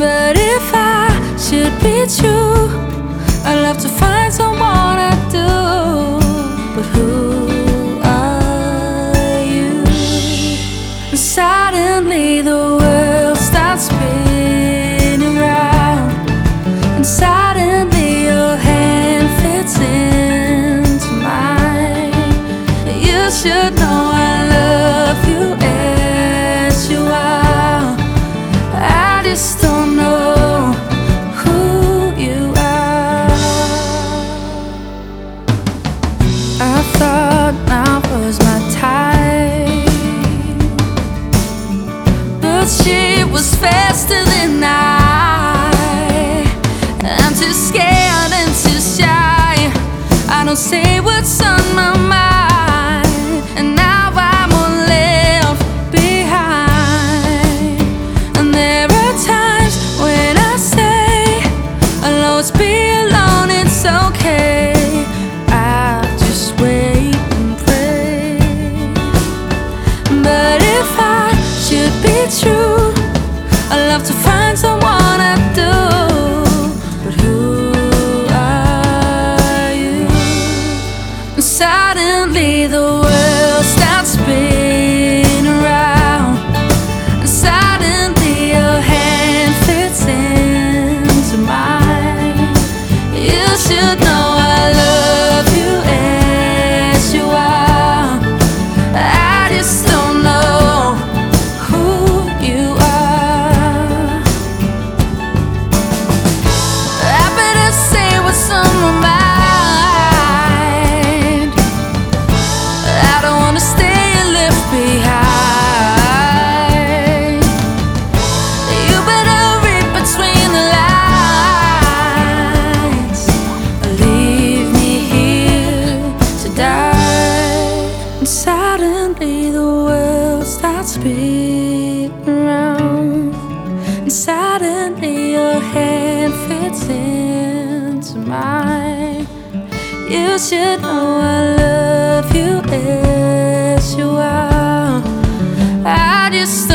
But if I should be true, I'd love to find someone I do. But who are you? And suddenly the world starts spinning round, and suddenly your hand fits into mine. You should know I love you as you are. I just don't know who you are. I thought now was my time, but she was faster than I. I'm too scared and too shy. I don't say what's on my mind, and now I'm all left behind. And there are times when I say I'll always be alone, it's okay. I just wait and pray. But if I should be true, I'd love to find someone I do. But who are you? And suddenly the world starts spinning around, and suddenly your hand fits into mine. You should know I love you as you are. I just don't know who you are. I better say what's on my mind. I don't wanna stay left behind. You better read between the lines, or leave me here to die. And suddenly the world starts spinning around, and suddenly your hand fits into mine. You should know I love you as you are. I just